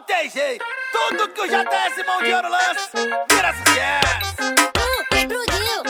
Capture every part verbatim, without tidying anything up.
tem jeito. Tudo que o J S Mão de Ouro lança vira sucesso. Uh, explodiu.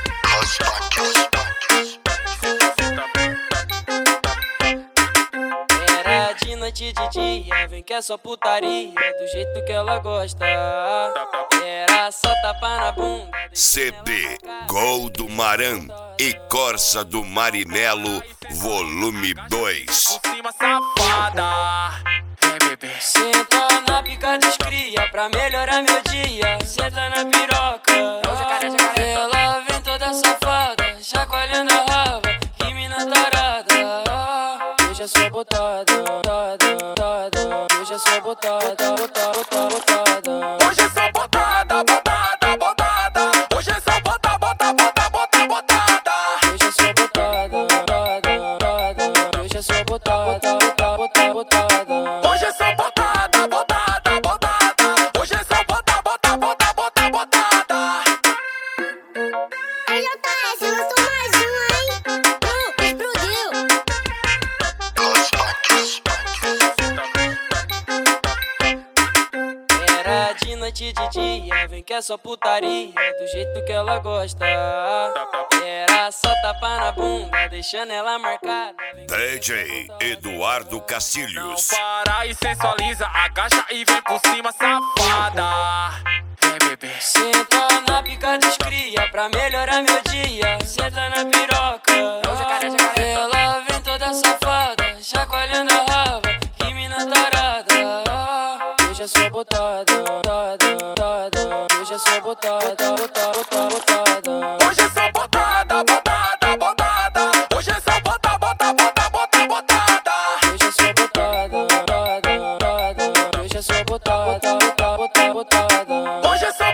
Era de noite e de dia, vem que é só putaria, do jeito que ela gosta. Era só tapa na bunda. C D Gol do Maran e Corsa do Marinelo, volume dois. Por cima, safada. Vem, bebê. Senta na pica dos cria pra melhorar meu dia. Senta na piroca. Ela vem toda safada, chacoalhando a raba. Que mina tarada. Hoje é só botada, botada, botada. Hoje é só botada, botada, botada, botada. Hoje é só botada, botada, botada. Hoje é só botada, botada, botada, botada, botada. Hoje é só botada, botada, botada. Hoje é só botada, botada, botada, botada. Hoje é só botada, botada, botada. Hoje é só botada, botada, botada, botada, botada. Aí, J S, lançou mais uma, hein? Uh, explodiu. Era de noite e de dia, vem que é só putaria, do jeito que ela gosta. Era só tapa na bunda, deixando ela marcada. D J Eduardo Não Castilhos. para e sensualiza, agacha e vem por cima, safada. Vem, bebê. Senta na pica dos cria pra melhorar meu dia. Senta na piroca. Ela vem toda safada, chacoalhando a raba. Que mina tarada. Hoje é só botada, botada, botada. Hoje é só botada, botada, botada, botada. Hoje é só botada, botada, botada. Hoje é só botada, botada, botada, botada, botada. Hoje é só botada, botada, botada. Hoje é só botada, botada, botada, botada. Hoje é só